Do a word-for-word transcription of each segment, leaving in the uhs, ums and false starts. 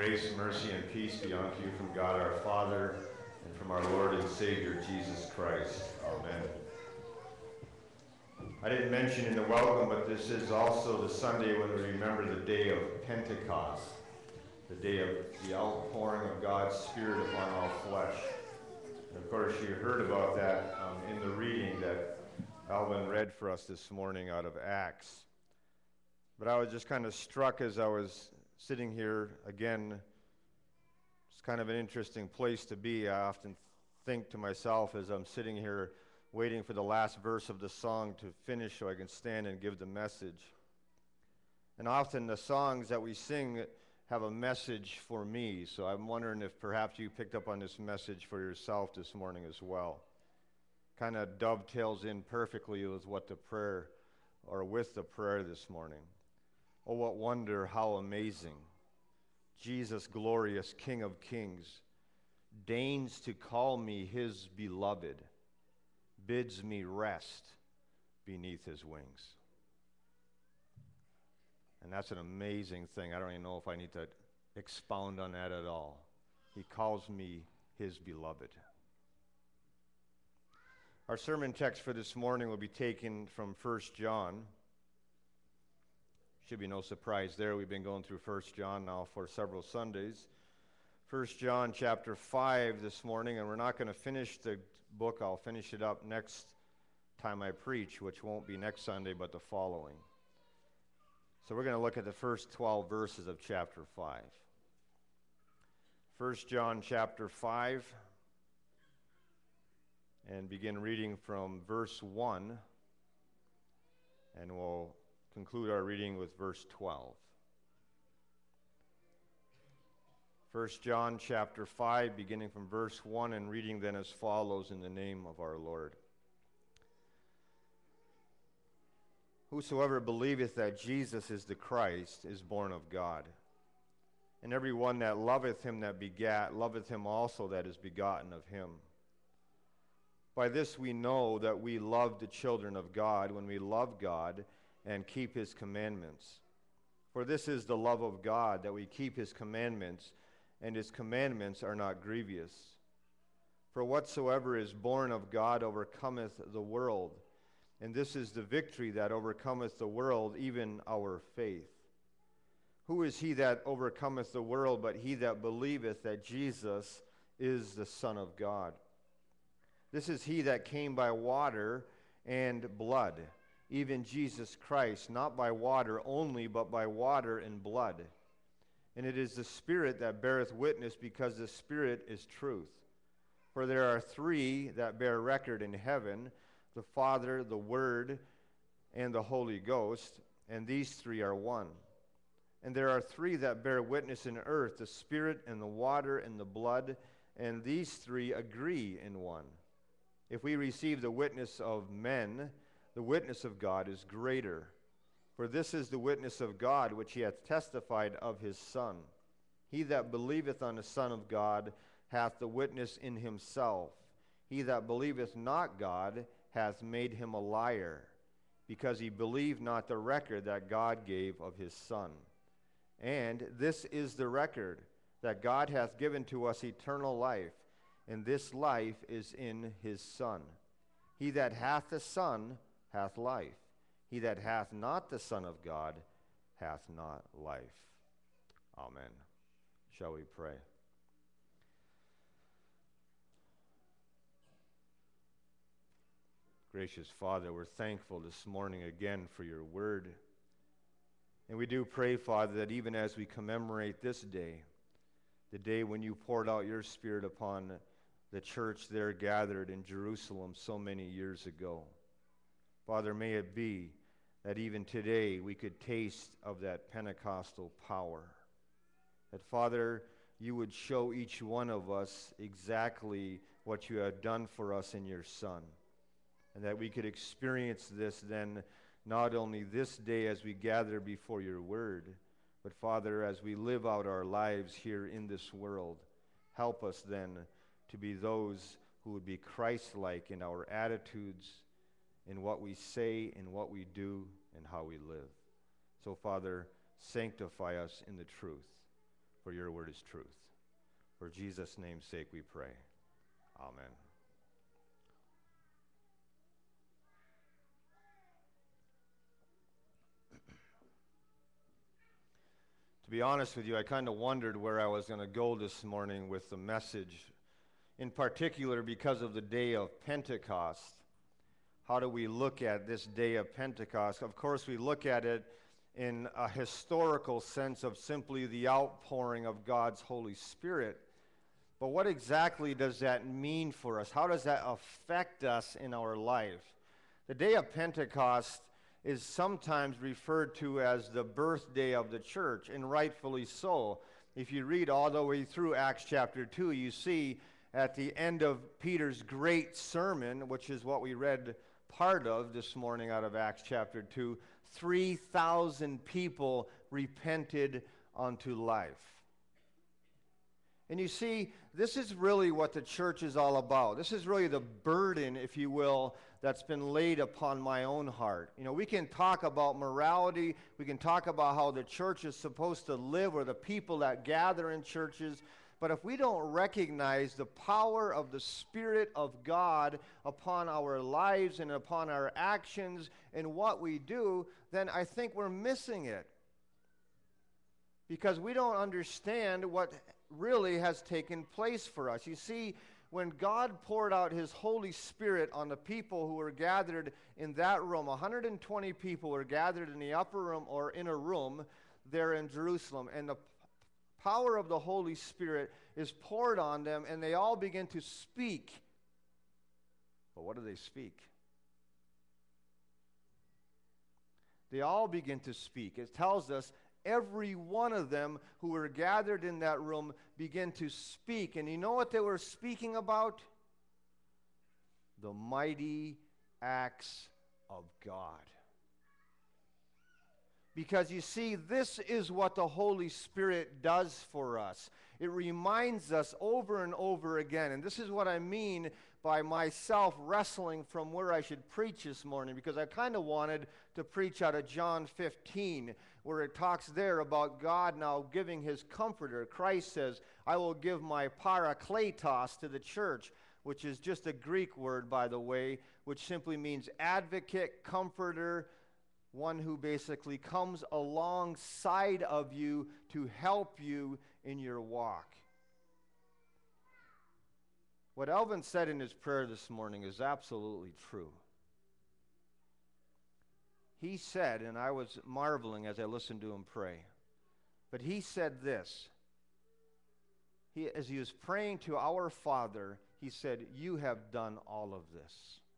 Grace, mercy, and peace be unto you from God our Father and from our Lord and Savior, Jesus Christ. Amen. I didn't mention in the welcome, but this is also the Sunday when we remember the day of Pentecost, the day of the outpouring of God's Spirit upon all flesh. And of course, you heard about that um, in the reading that Alvin read for us this morning out of Acts. But I was just kind of struck as I was sitting here again. It's kind of an interesting place to be. I often think to myself as I'm sitting here waiting for the last verse of the song to finish so I can stand and give the message. And often the songs that we sing have a message for me, so I'm wondering if perhaps you picked up on this message for yourself this morning as well. Kind of dovetails in perfectly with what the prayer, or with the prayer this morning. Oh, what wonder, how amazing. Jesus, glorious King of kings, deigns to call me his beloved, bids me rest beneath his wings. And that's an amazing thing. I don't even know if I need to expound on that at all. He calls me his beloved. Our sermon text for this morning will be taken from First John. Should be no surprise there. We've been going through First John now for several Sundays. First John chapter five this morning, and we're not going to finish the book. I'll finish it up next time I preach, which won't be next Sunday, but the following. So we're going to look at the first twelve verses of chapter five. First John chapter five, and begin reading from verse one, and we'll conclude our reading with verse twelve. First John chapter five, beginning from verse one, and reading then as follows in the name of our Lord. Whosoever believeth that Jesus is the Christ is born of God. And every one that loveth him that begat, loveth him also that is begotten of him. By this we know that we love the children of God, when we love God and keep his commandments. For this is the love of God, that we keep his commandments, and his commandments are not grievous. For whatsoever is born of God overcometh the world, and this is the victory that overcometh the world, even our faith. Who is he that overcometh the world but he that believeth that Jesus is the Son of God? This is he that came by water and blood, even Jesus Christ, not by water only, but by water and blood. And it is the Spirit that beareth witness, because the Spirit is truth. For there are three that bear record in heaven, the Father, the Word, and the Holy Ghost, and these three are one. And there are three that bear witness in earth, the Spirit and the water and the blood, and these three agree in one. If we receive the witness of men, the witness of God is greater. For this is the witness of God, which he hath testified of his Son. He that believeth on the Son of God hath the witness in himself. He that believeth not God hath made him a liar, because he believed not the record that God gave of his Son. And this is the record, that God hath given to us eternal life, and this life is in his Son. He that hath the Son hath life. He that hath not the Son of God hath not life. Amen. Shall we pray? Gracious Father, we're thankful this morning again for your word. And we do pray, Father, that even as we commemorate this day, the day when you poured out your Spirit upon the church there gathered in Jerusalem so many years ago, Father, may it be that even today we could taste of that Pentecostal power. That, Father, you would show each one of us exactly what you have done for us in your Son. And that we could experience this then not only this day as we gather before your word, but, Father, as we live out our lives here in this world, help us then to be those who would be Christ-like in our attitudes, in what we say, in what we do, and how we live. So, Father, sanctify us in the truth. for your word is truth. For Jesus' name's sake we pray. Amen. To be honest with you, I kind of wondered where I was going to go this morning with the message, in particular because of the day of Pentecost. How do we look at this day of Pentecost? Of course, we look at it in a historical sense of simply the outpouring of God's Holy Spirit. But what exactly does that mean for us? How does that affect us in our life? The day of Pentecost is sometimes referred to as the birthday of the church, and rightfully so. If you read all the way through Acts chapter two, you see at the end of Peter's great sermon, which is what we read part of this morning out of Acts chapter two, three thousand people repented unto life. And you see, this is really what the church is all about. This is really the burden, if you will, that's been laid upon my own heart. You know, we can talk about morality. We can talk about how the church is supposed to live, or the people that gather in churches. But if we don't recognize the power of the Spirit of God upon our lives and upon our actions and what we do, then I think we're missing it. Because we don't understand what really has taken place for us. You see, when God poured out his Holy Spirit on the people who were gathered in that room, one hundred twenty people were gathered in the upper room or in a room there in Jerusalem, and the power of the Holy Spirit is poured on them, and they all begin to speak. But what do they speak? They all begin to speak. It tells us every one of them who were gathered in that room began to speak. And you know what they were speaking about? The mighty acts of God. Because you see, this is what the Holy Spirit does for us. It reminds us over and over again, and this is what I mean by myself wrestling from where I should preach this morning, because I kind of wanted to preach out of John fifteen, where it talks there about God now giving his comforter. Christ says, I will give my parakletos to the church, which is just a Greek word, by the way, which simply means advocate, comforter, one who basically comes alongside of you to help you in your walk. What Elvin said in his prayer this morning is absolutely true. He said, and I was marveling as I listened to him pray, but he said this. He, as he was praying to our Father, he said, you have done all of this.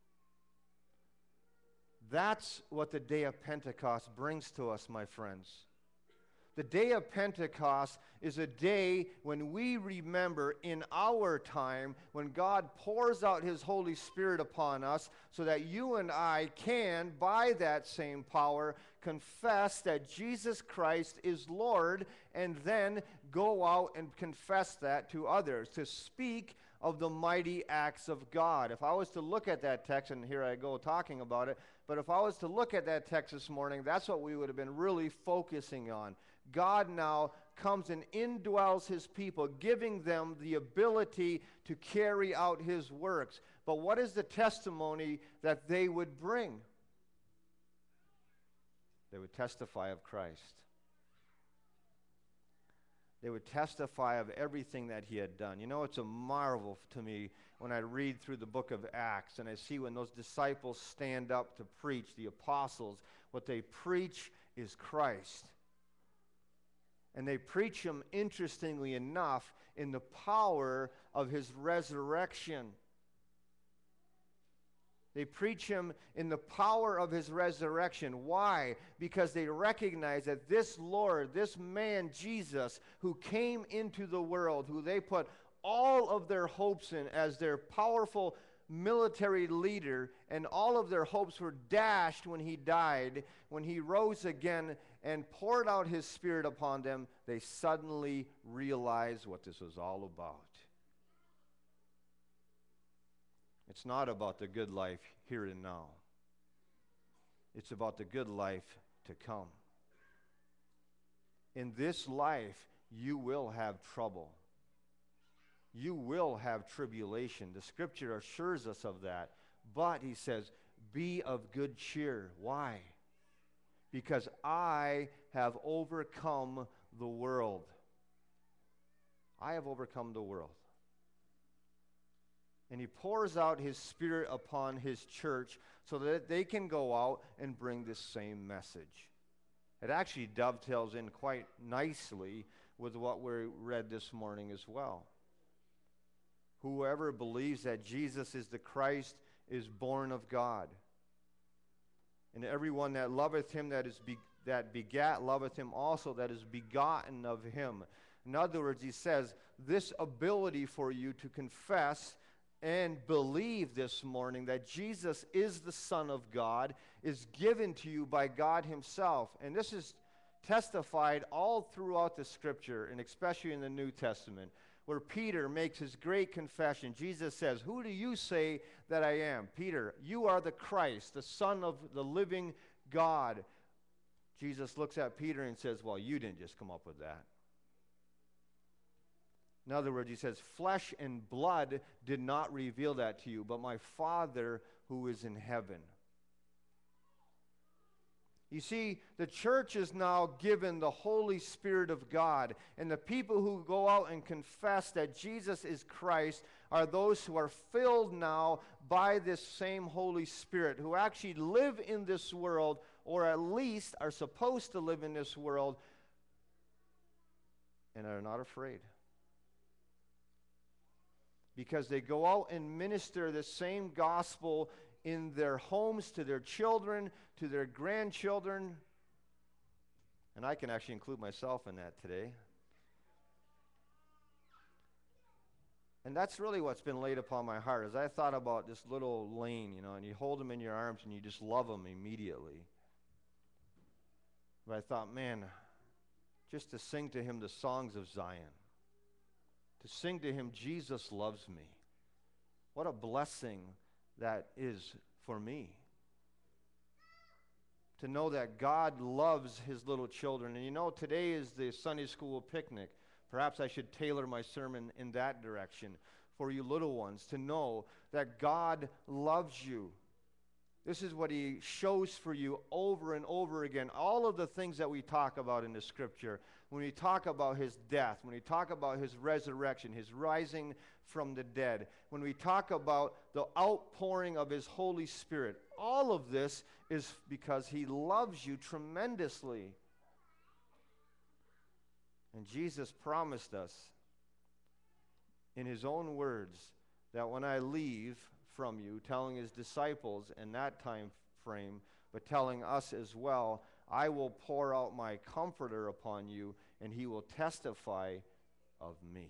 That's what the day of Pentecost brings to us, my friends. The day of Pentecost is a day when we remember in our time when God pours out his Holy Spirit upon us so that you and I can, by that same power, confess that Jesus Christ is Lord, and then go out and confess that to others, to speak of the mighty acts of God. If I was to look at that text, and here I go talking about it, but if I was to look at that text this morning, that's what we would have been really focusing on. God now comes and indwells his people, giving them the ability to carry out his works. But what is the testimony that they would bring? They would testify of Christ. They would testify of everything that he had done. You know, it's a marvel to me when I read through the book of Acts and I see when those disciples stand up to preach, the apostles, what they preach is Christ. And they preach him, interestingly enough, in the power of his resurrection. They preach him in the power of his resurrection. Why? Because they recognize that this Lord, this man, Jesus, who came into the world, who they put all of their hopes in as their powerful military leader, and all of their hopes were dashed when he died, when he rose again and poured out his Spirit upon them, they suddenly realized what this was all about. It's not about the good life here and now. It's about the good life to come. In this life, you will have trouble. You will have tribulation. The scripture assures us of that. But he says, be of good cheer. Why? Because I have overcome the world. I have overcome the world. And he pours out his Spirit upon his church so that they can go out and bring this same message. It actually dovetails in quite nicely with what we read this morning as well. Whoever believes that Jesus is the Christ is born of God. And everyone that loveth him that is be, that begat loveth him also that is begotten of him. In other words, he says, this ability for you to confess and believe this morning that Jesus is the Son of God is given to you by God himself. And this is testified all throughout the scripture, and especially in the New Testament, where Peter makes his great confession. Jesus says, who do you say that I am? Peter, you are the Christ, the Son of the living God. Jesus looks at Peter and says, well, you didn't just come up with that. In other words, he says, flesh and blood did not reveal that to you, but my Father who is in heaven. You see, the church is now given the Holy Spirit of God, and the people who go out and confess that Jesus is Christ are those who are filled now by this same Holy Spirit, who actually live in this world, or at least are supposed to live in this world, and are not afraid. Because they go out and minister the same gospel in their homes to their children, to their grandchildren. And I can actually include myself in that today. And that's really what's been laid upon my heart as I thought about this little Lane, you know, and you hold him in your arms and you just love him immediately. But I thought, man, just to sing to him the songs of Zion, to sing to him, Jesus loves me. What a blessing that is for me. To know that God loves his little children. And you know, today is the Sunday school picnic. Perhaps I should tailor my sermon in that direction for you little ones, to know that God loves you. This is what he shows for you over and over again. All of the things that we talk about in the scripture, when we talk about his death, when we talk about his resurrection, his rising from the dead, when we talk about the outpouring of his Holy Spirit, all of this is because he loves you tremendously. And Jesus promised us in his own words that when I leave from you, telling his disciples in that time frame, but telling us as well, I will pour out my comforter upon you, and he will testify of me.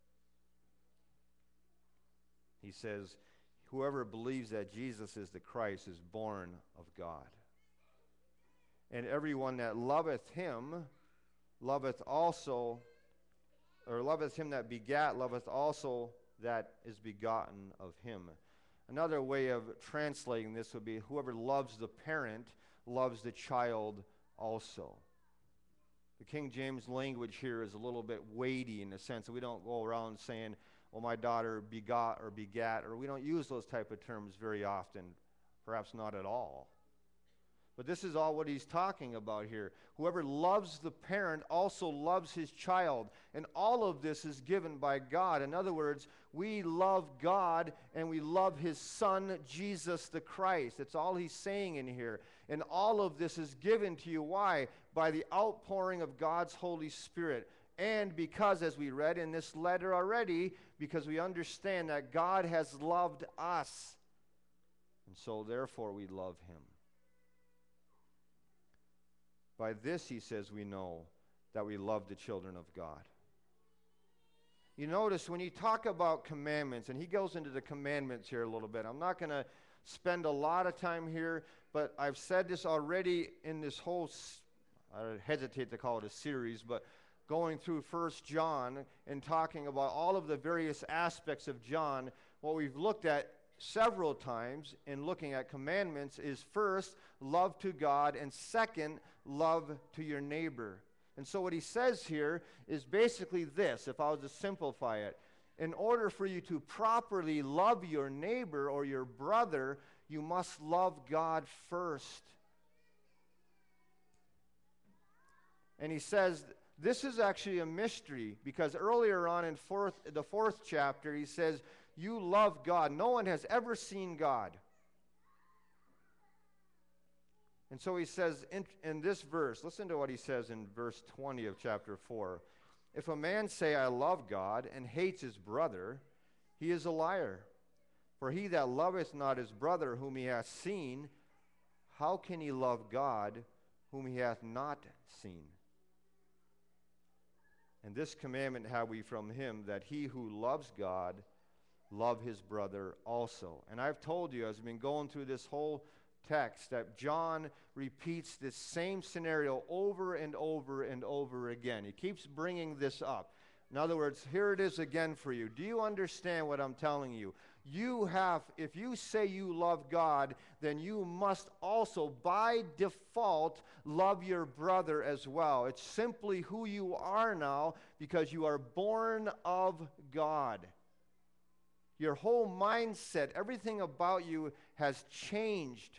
He says, whoever believes that Jesus is the Christ is born of God. And everyone that loveth him, loveth also, or loveth him that begat, loveth also that is begotten of him. Another way of translating this would be, whoever loves the parent loves the child also. The King James language here is a little bit weighty in the sense that we don't go around saying, well, my daughter begot or begat, or we don't use those type of terms very often, perhaps not at all. But this is all what he's talking about here. Whoever loves the parent also loves his child. And all of this is given by God. In other words, we love God and we love his Son, Jesus the Christ. That's all he's saying in here. And all of this is given to you. Why? By the outpouring of God's Holy Spirit. And because, as we read in this letter already, because we understand that God has loved us. And so therefore we love him. By this, he says, we know that we love the children of God. You notice when you talk about commandments, and he goes into the commandments here a little bit. I'm not going to spend a lot of time here, but I've said this already in this whole, I hesitate to call it a series, but going through First John and talking about all of the various aspects of John, what we've looked at several times in looking at commandments is first, love to God, and second, love to your neighbor. And so what he says here is basically this, if I was to simplify it. In order for you to properly love your neighbor or your brother, you must love God first. And he says, this is actually a mystery, because earlier on in fourth, the fourth chapter, he says, you love God. No one has ever seen God. And so he says in, in this verse, listen to what he says in verse twenty of chapter four. If a man say, I love God, and hates his brother, he is a liar. For he that loveth not his brother whom he hath seen, how can he love God whom he hath not seen? And this commandment have we from him, that he who loves God love his brother also. And I've told you, as I've been going through this whole text, that John repeats this same scenario over and over and over again. He keeps bringing this up. In other words, here it is again for you. Do you understand what I'm telling you? You have, if you say you love God, then you must also, by default, love your brother as well. It's simply who you are now, because you are born of God. Your whole mindset, everything about you has changed.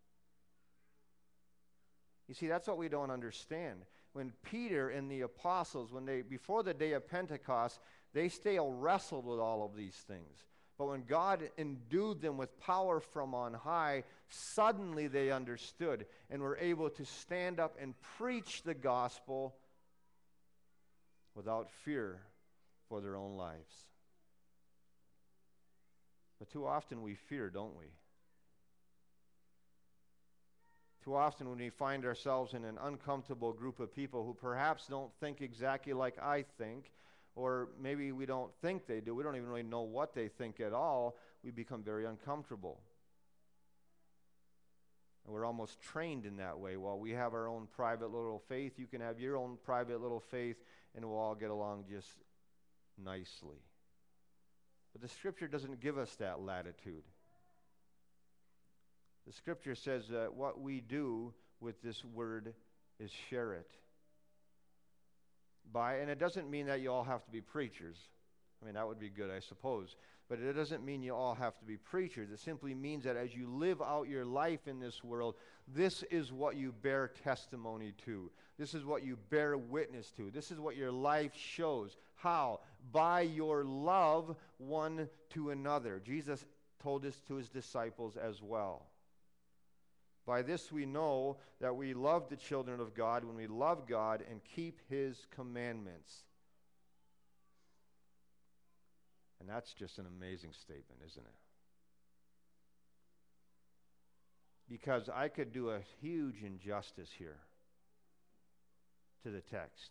You see, that's what we don't understand. When Peter and the apostles, when they, before the day of Pentecost, they still wrestled with all of these things. But when God endued them with power from on high, suddenly they understood and were able to stand up and preach the gospel without fear for their own lives. But too often we fear, don't we? Too often when we find ourselves in an uncomfortable group of people who perhaps don't think exactly like I think, or maybe we don't think they do, we don't even really know what they think at all, we become very uncomfortable. And we're almost trained in that way. While we have our own private little faith, you can have your own private little faith, and we'll all get along just nicely. But the Scripture doesn't give us that latitude. The Scripture says that what we do with this word is share it. By, and it doesn't mean that you all have to be preachers. I mean, that would be good, I suppose. But it doesn't mean you all have to be preachers. It simply means that as you live out your life in this world, this is what you bear testimony to. This is what you bear witness to. This is what your life shows. How? By your love one to another. Jesus told this to his disciples as well. By this we know that we love the children of God when we love God and keep his commandments. And that's just an amazing statement, isn't it? Because I could do a huge injustice here to the text.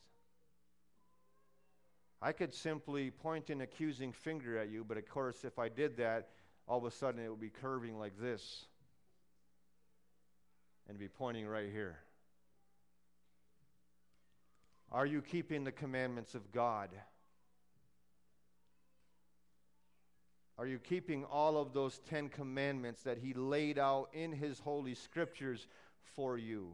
I could simply point an accusing finger at you, but of course if I did that, all of a sudden it would be curving like this. And be pointing right here. Are you keeping the commandments of God? Are you keeping all of those Ten Commandments that he laid out in his holy scriptures for you?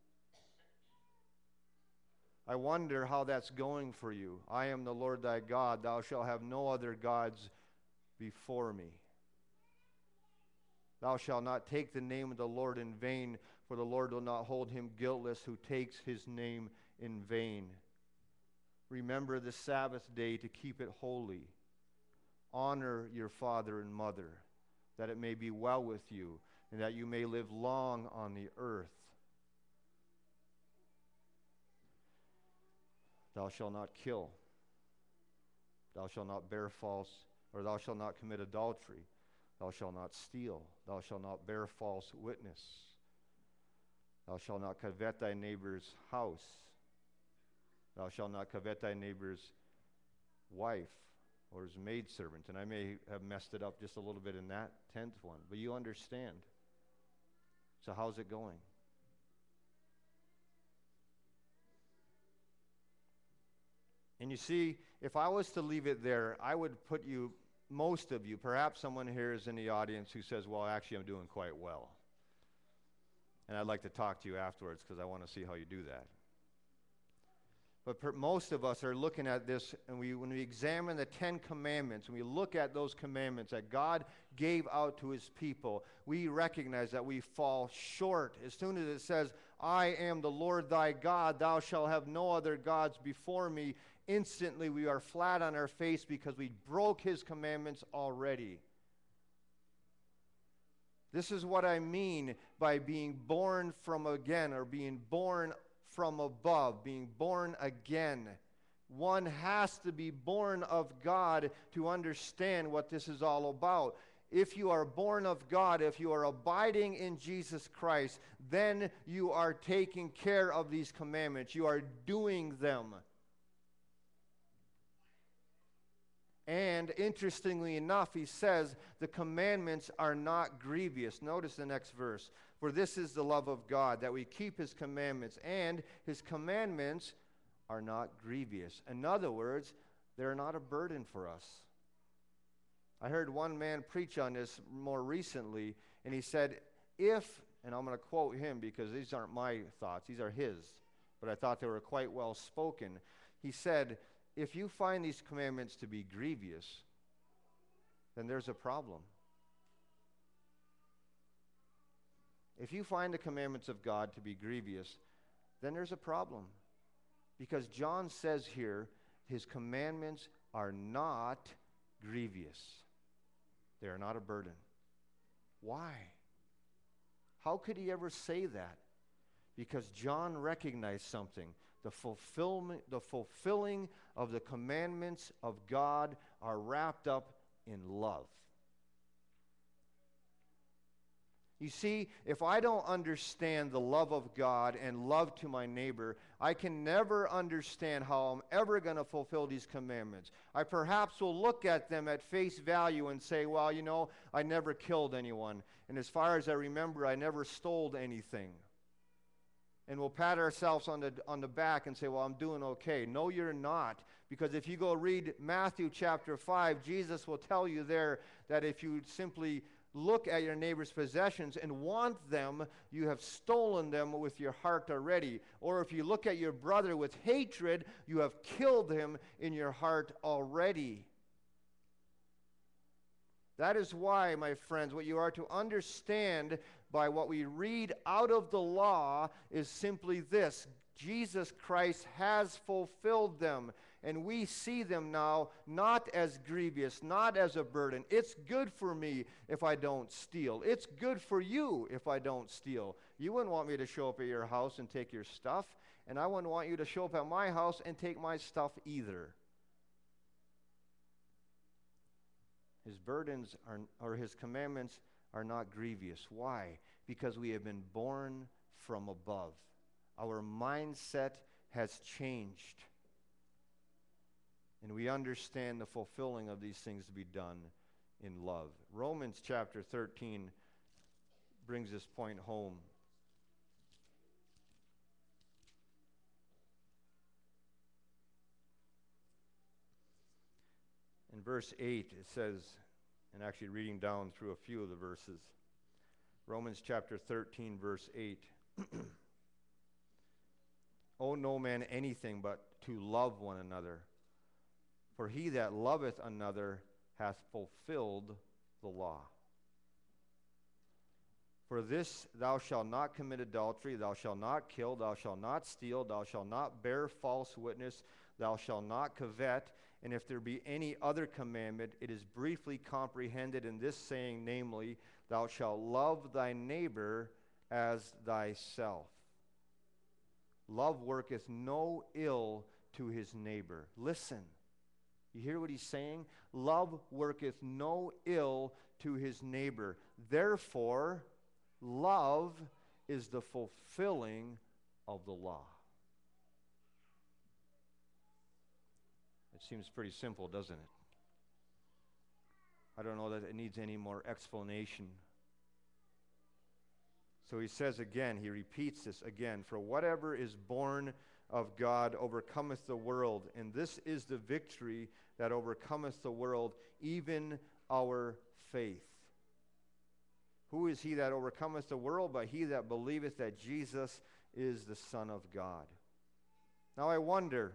I wonder how that's going for you. I am the Lord thy God. Thou shalt have no other gods before me. Thou shalt not take the name of the Lord in vain, for the Lord will not hold him guiltless who takes his name in vain. Remember the Sabbath day to keep it holy. Honor your father and mother, that it may be well with you, and that you may live long on the earth. Thou shalt not kill. Thou shalt not bear false, or thou shalt not commit adultery. Thou shalt not steal. Thou shalt not bear false witness. Thou shalt not covet thy neighbor's house. Thou shalt not covet thy neighbor's wife or his maidservant. And I may have messed it up just a little bit in that tenth one, but you understand. So how's it going? And you see, if I was to leave it there, I would put you, most of you, perhaps someone here is in the audience who says, well, actually, I'm doing quite well. And I'd like to talk to you afterwards because I want to see how you do that. But per, most of us are looking at this, and we, when we examine the Ten Commandments, and we look at those commandments that God gave out to his people, we recognize that we fall short. As soon as it says, I am the Lord thy God, thou shalt have no other gods before me, instantly we are flat on our face because we broke his commandments already. This is what I mean by being born from again, or being born from above, being born again. One has to be born of God to understand what this is all about. If you are born of God, if you are abiding in Jesus Christ, then you are taking care of these commandments. You are doing them. And interestingly enough, he says the commandments are not grievous. Notice the next verse. For this is the love of God, that we keep his commandments, and his commandments are not grievous. In other words, they're not a burden for us. I heard one man preach on this more recently, and he said, if, and I'm going to quote him because these aren't my thoughts, these are his, but I thought they were quite well spoken. He said, if you find these commandments to be grievous, then there's a problem. If you find the commandments of God to be grievous, then there's a problem. Because John says here, his commandments are not grievous. They are not a burden. Why? How could he ever say that? Because John recognized something. The fulfillment, the fulfilling of the commandments of God are wrapped up in love. You see, if I don't understand the love of God and love to my neighbor, I can never understand how I'm ever going to fulfill these commandments. I perhaps will look at them at face value and say, well, you know, I never killed anyone. And as far as I remember, I never stole anything. And we'll pat ourselves on the, on the back and say, well, I'm doing okay. No, you're not. Because if you go read Matthew chapter five, Jesus will tell you there that if you simply look at your neighbor's possessions and want them, you have stolen them with your heart already. Or if you look at your brother with hatred, you have killed him in your heart already. That is why, my friends, what you are to understand by what we read out of the law is simply this. Jesus Christ has fulfilled them, and we see them now not as grievous, not as a burden. It's good for me if I don't steal. It's good for you if I don't steal. You wouldn't want me to show up at your house and take your stuff, and I wouldn't want you to show up at my house and take my stuff either. His burdens are, or his commandments are not grievous. Why? Because we have been born from above. Our mindset has changed. And we understand the fulfilling of these things to be done in love. Romans chapter thirteen brings this point home. In verse eight, it says, and actually reading down through a few of the verses, Romans chapter thirteen, verse eight. Owe no man anything but to love one another. For he that loveth another hath fulfilled the law. For this, thou shalt not commit adultery, thou shalt not kill, thou shalt not steal, thou shalt not bear false witness, thou shalt not covet. And if there be any other commandment, it is briefly comprehended in this saying, namely, thou shalt love thy neighbor as thyself. Love worketh no ill to his neighbor. Listen. You hear what he's saying? Love worketh no ill to his neighbor. Therefore, love is the fulfilling of the law. It seems pretty simple, doesn't it? I don't know that it needs any more explanation. So he says again, he repeats this again, for whatever is born of God overcometh the world, and this is the victory that overcometh the world, even our faith. Who is he that overcometh the world? But he that believeth that Jesus is the Son of God. Now I wonder,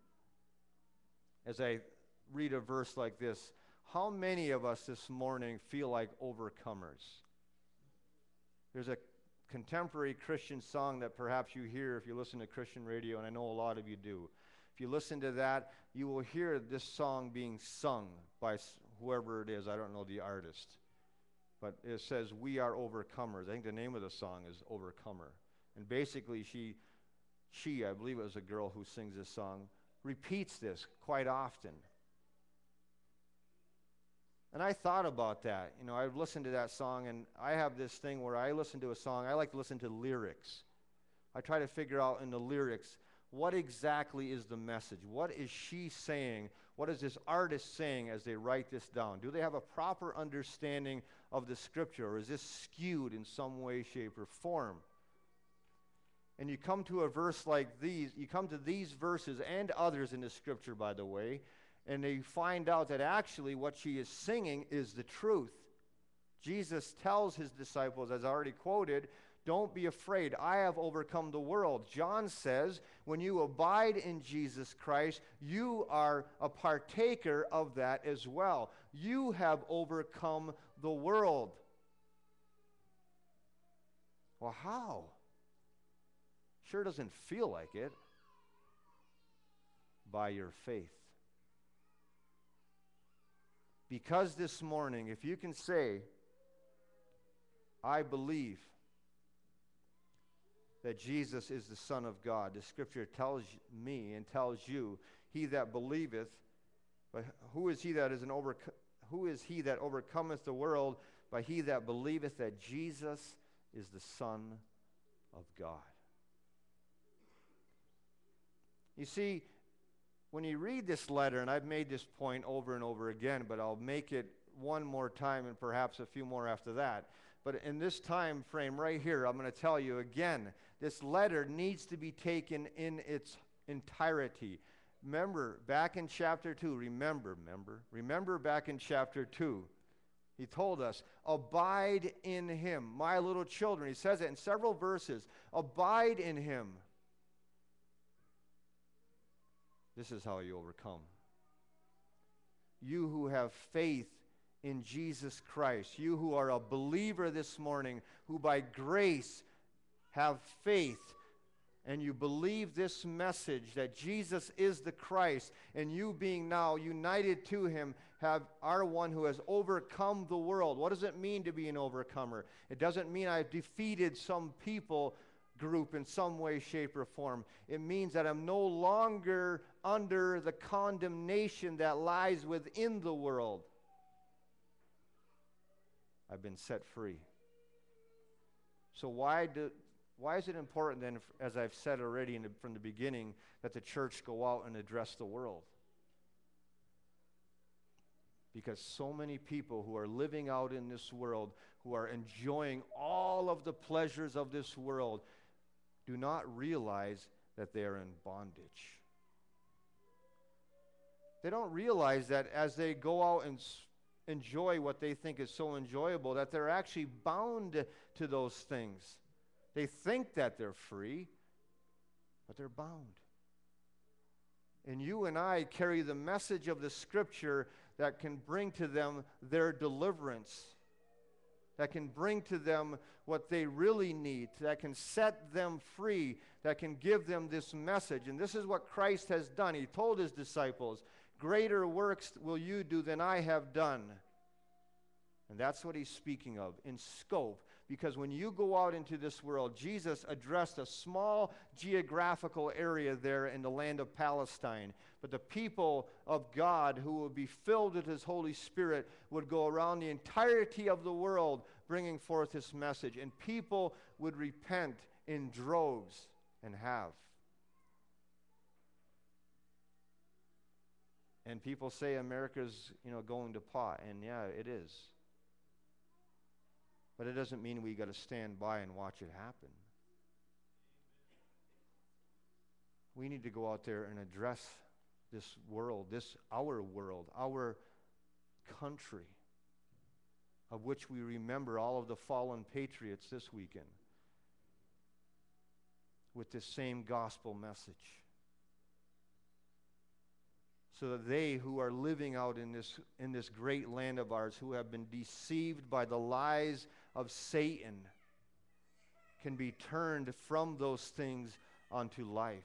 as I read a verse like this, how many of us this morning feel like overcomers? There's a contemporary Christian song that perhaps you hear if you listen to Christian radio, and I know a lot of you do. If you listen to that, you will hear this song being sung by whoever it is. I don't know the artist. But it says, "We are overcomers." I think the name of the song is Overcomer. And basically, she, she, I believe it was a girl who sings this song, repeats this quite often. And I thought about that. You know, I've listened to that song, and I have this thing where I listen to a song, I like to listen to lyrics. I try to figure out in the lyrics, what exactly is the message? What is she saying? What is this artist saying as they write this down? Do they have a proper understanding of the Scripture, or is this skewed in some way, shape, or form? And you come to a verse like these, you come to these verses and others in the Scripture, by the way, and they find out that actually what she is singing is the truth. Jesus tells his disciples, as I already quoted, don't be afraid, I have overcome the world. John says, when you abide in Jesus Christ, you are a partaker of that as well. You have overcome the world. Well, how? Sure doesn't feel like it. By your faith. Because this morning, if you can say, I believe that Jesus is the Son of God, the Scripture tells me and tells you, he that believeth, but who is he that is an over, who is he that overcometh the world? But he that believeth that Jesus is the Son of God. You see, when you read this letter, and I've made this point over and over again, but I'll make it one more time and perhaps a few more after that. But in this time frame right here, I'm going to tell you again, this letter needs to be taken in its entirety. Remember, back in chapter two, remember, remember, remember back in chapter two, he told us, abide in him, my little children. He says it in several verses, abide in him. This is how you overcome. You who have faith in Jesus Christ, you who are a believer this morning, who by grace have faith, and you believe this message that Jesus is the Christ, and you being now united to him, have are one who has overcome the world. What does it mean to be an overcomer? It doesn't mean I've defeated some people group in some way, shape, or form. It means that I'm no longer under the condemnation that lies within the world. I've been set free. So why do why is it important then, as I've said already in the, from the beginning, that the church go out and address the world? Because so many people who are living out in this world, who are enjoying all of the pleasures of this world, do not realize that they are in bondage. They don't realize that as they go out and s- enjoy what they think is so enjoyable, that they're actually bound to those things. They think that they're free, but they're bound. And you and I carry the message of the Scripture that can bring to them their deliverance, that can bring to them what they really need, that can set them free, that can give them this message. And this is what Christ has done. He told his disciples, greater works will you do than I have done. And that's what he's speaking of in scope. Because when you go out into this world, Jesus addressed a small geographical area there in the land of Palestine. But the people of God who would be filled with his Holy Spirit would go around the entirety of the world bringing forth his message. And people would repent in droves and have. And people say America's, you know, going to pot. And yeah, it is. But it doesn't mean we got to stand by and watch it happen. We need to go out there and address this world, this our world, our country, of which we remember all of the fallen patriots this weekend, with this same gospel message. so that they who are living out in this, in this great land of ours, who have been deceived by the lies of Satan, can be turned from those things onto life.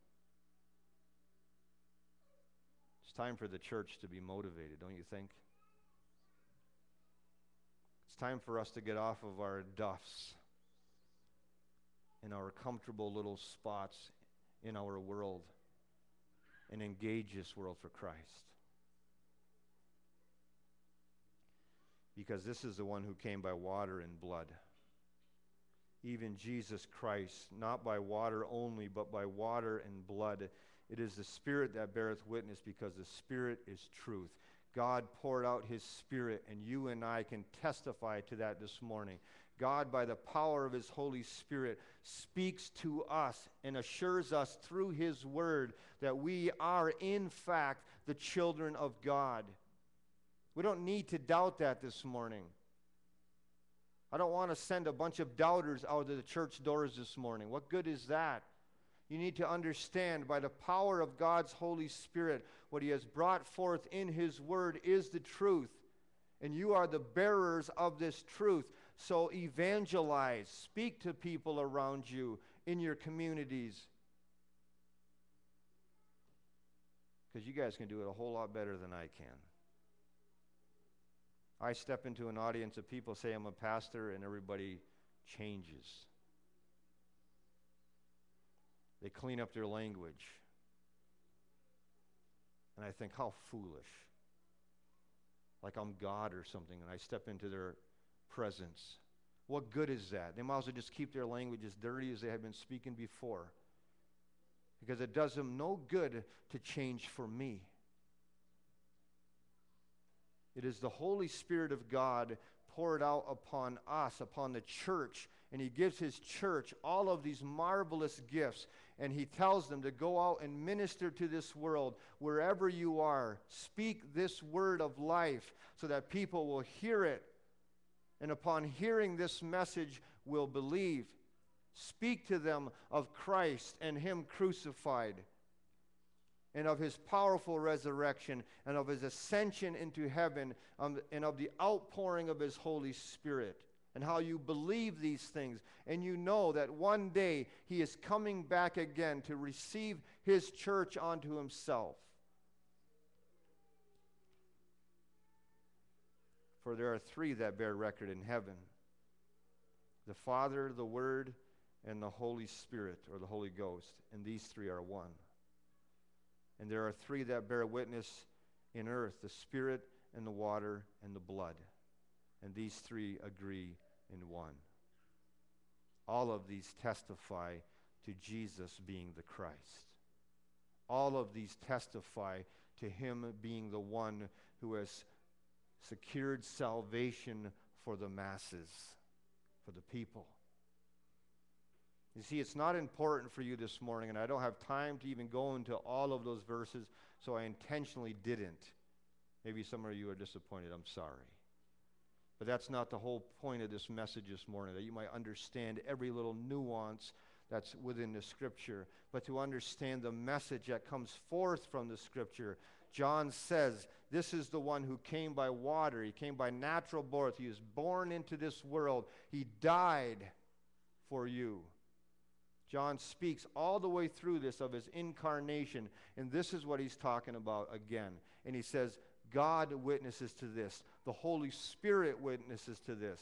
It's time for the church to be motivated, don't you think? It's time for us to get off of our duffs and our comfortable little spots in our world and engage this world for Christ. Because this is the one who came by water and blood. Even Jesus Christ, not by water only, but by water and blood. It is the Spirit that beareth witness, because the Spirit is truth. God poured out His Spirit, and you and I can testify to that this morning. God, by the power of His Holy Spirit, speaks to us and assures us through His Word that we are, in fact, the children of God. We don't need to doubt that this morning. I don't want to send a bunch of doubters out of the church doors this morning. What good is that? You need to understand, by the power of God's Holy Spirit, what He has brought forth in His Word is the truth. And you are the bearers of this truth. So evangelize. Speak to people around you in your communities. Because you guys can do it a whole lot better than I can. I step into an audience of people, say I'm a pastor, and everybody changes. They clean up their language. And I think, how foolish. Like I'm God or something, and I step into their presence. What good is that? They might as well just keep their language as dirty as they have been speaking before. Because it does them no good to change for me. It is the Holy Spirit of God poured out upon us, upon the church, and He gives His church all of these marvelous gifts, and He tells them to go out and minister to this world wherever you are. Speak this word of life so that people will hear it, and upon hearing this message will believe. Speak to them of Christ and Him crucified, and of His powerful resurrection, and of His ascension into heaven, um, and of the outpouring of His Holy Spirit, and how you believe these things, and you know that one day He is coming back again to receive His church onto Himself. For there are three that bear record in heaven: the Father, the Word, and the Holy Spirit, or the Holy Ghost, and these three are one. And there are three that bear witness in earth: the Spirit, and the water, and the blood. And these three agree in one. All of these testify to Jesus being the Christ. All of these testify to Him being the one who has secured salvation for the masses, for the people. You see, it's not important for you this morning, and I don't have time to even go into all of those verses, so I intentionally didn't. Maybe some of you are disappointed. I'm sorry. But that's not the whole point of this message this morning, that you might understand every little nuance that's within the Scripture, but to understand the message that comes forth from the Scripture. John says, this is the one who came by water. He came by natural birth. He was born into this world. He died for you. John speaks all the way through this of His incarnation, and this is what he's talking about again. And he says, God witnesses to this. The Holy Spirit witnesses to this.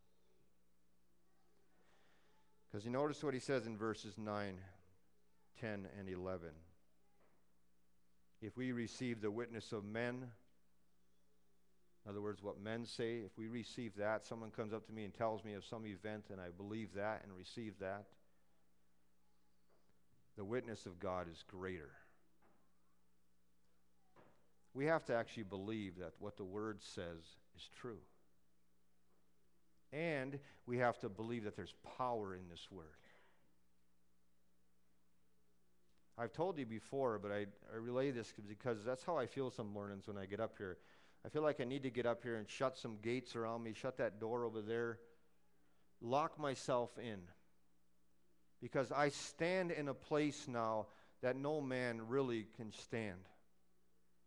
Because you notice what he says in verses nine, ten, and eleven. If we receive the witness of men, in other words, what men say, if we receive that, someone comes up to me and tells me of some event, and I believe that and receive that, the witness of God is greater. We have to actually believe that what the Word says is true. And we have to believe that there's power in this Word. I've told you before, but I, I relay this because that's how I feel some mornings when I get up here. I feel like I need to get up here and shut some gates around me, shut that door over there, lock myself in. Because I stand in a place now that no man really can stand.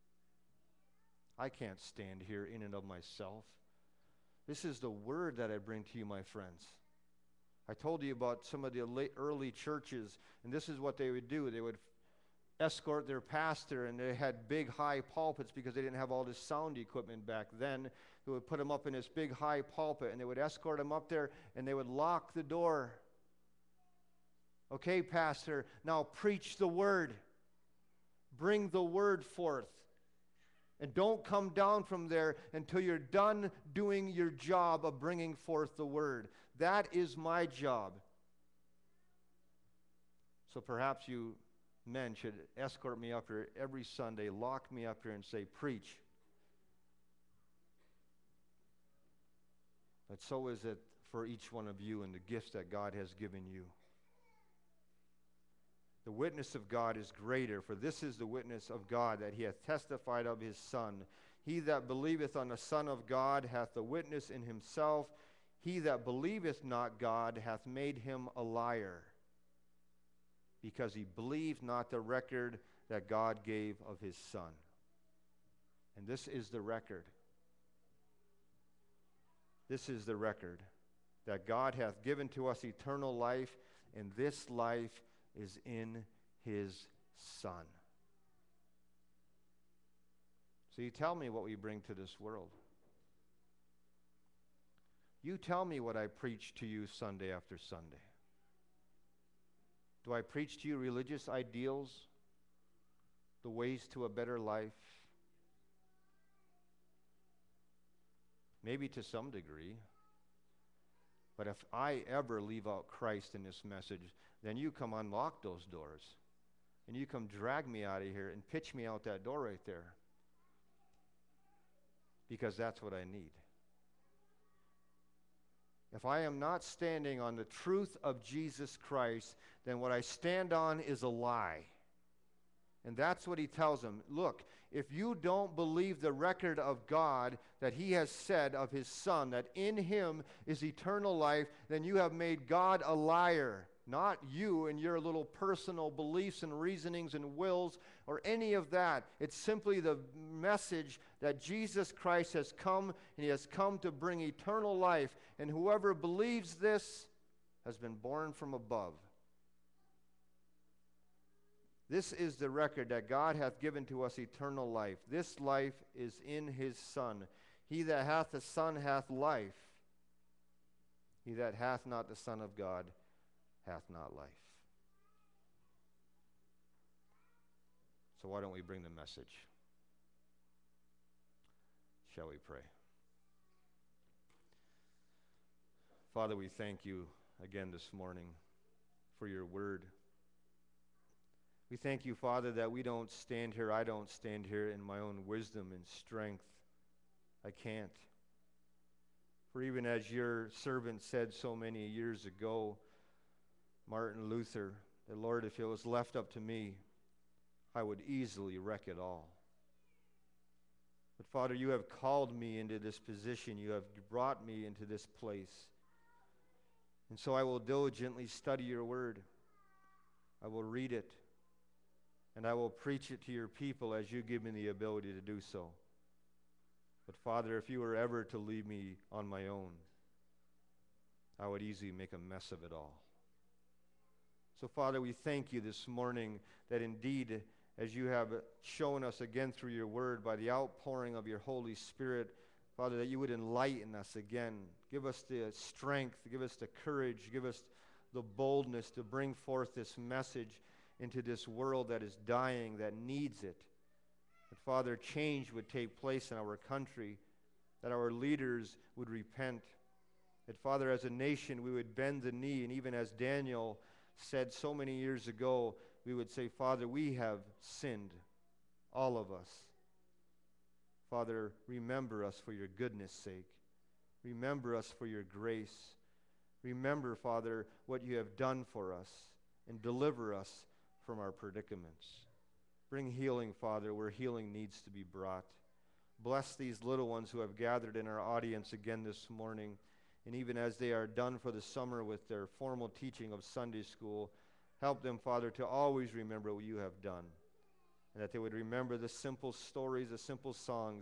I can't stand here in and of myself. This is the word that I bring to you, my friends. I told you about some of the late early churches, and this is what they would do. They would escort their pastor, and they had big high pulpits because they didn't have all this sound equipment back then. They would put him up in this big high pulpit, and they would escort him up there, and they would lock the door. Okay, pastor, now preach the word. Bring the word forth. And don't come down from there until you're done doing your job of bringing forth the word. That is my job. So perhaps you men should escort me up here every Sunday, lock me up here and say, preach. But so is it for each one of you and the gifts that God has given you. The witness of God is greater, for this is the witness of God, that he hath testified of his Son. He that believeth on the Son of God hath the witness in himself. He that believeth not God hath made him a liar, because he believed not the record that God gave of his Son. And this is the record. This is the record, that God hath given to us eternal life, and this life is in his Son. So you tell me what we bring to this world. You tell me what I preach to you Sunday after Sunday. Do I preach to you religious ideals, the ways to a better life? Maybe to some degree. But if I ever leave out Christ in this message, then you come unlock those doors. And you come drag me out of here and pitch me out that door right there. Because that's what I need. If I am not standing on the truth of Jesus Christ, then what I stand on is a lie. And that's what he tells them. Look, if you don't believe the record of God that he has said of his Son, that in him is eternal life, then you have made God a liar. Not you and your little personal beliefs and reasonings and wills or any of that. It's simply the message that Jesus Christ has come, and he has come to bring eternal life. And whoever believes this has been born from above. This is the record, that God hath given to us eternal life. This life is in his Son. He that hath the Son hath life. He that hath not the Son of God hath not life. So why don't we bring the message? Shall we pray? Father, we thank you again this morning for your word. We thank you, Father, that we don't stand here, I don't stand here in my own wisdom and strength. I can't. For even as your servant said so many years ago, Martin Luther, that, Lord, if it was left up to me, I would easily wreck it all. But Father, you have called me into this position. You have brought me into this place. And so I will diligently study your word. I will read it. And I will preach it to your people as you give me the ability to do so. But Father, if you were ever to leave me on my own, I would easily make a mess of it all. So Father, we thank you this morning that indeed, as you have shown us again through your word by the outpouring of your Holy Spirit, Father, that you would enlighten us again. Give us the strength, give us the courage, give us the boldness to bring forth this message into this world that is dying, that needs it. That, Father, change would take place in our country, that our leaders would repent, that, Father, as a nation we would bend the knee, and even as Daniel said so many years ago, we would say, Father, we have sinned, all of us. Father, remember us for your goodness' sake. Remember us for your grace. Remember, Father, what you have done for us, and deliver us from our predicaments. Bring healing, Father, where healing needs to be brought. Bless these little ones who have gathered in our audience again this morning, and even as they are done for the summer with their formal teaching of Sunday school, help them, Father, to always remember what you have done, and that they would remember the simple stories, the simple songs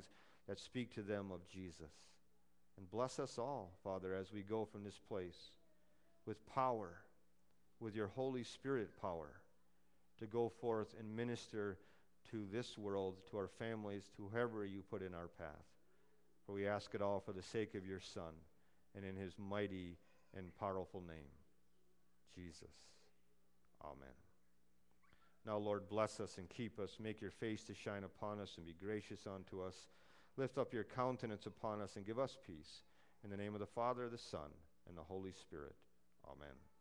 that speak to them of Jesus. And bless us all, Father, as we go from this place with power, with your Holy Spirit power, to go forth and minister to this world, to our families, to whoever you put in our path. For we ask it all for the sake of your Son, and in his mighty and powerful name, Jesus. Amen. Now, Lord, bless us and keep us. Make your face to shine upon us and be gracious unto us. Lift up your countenance upon us and give us peace. In the name of the Father, the Son, and the Holy Spirit. Amen.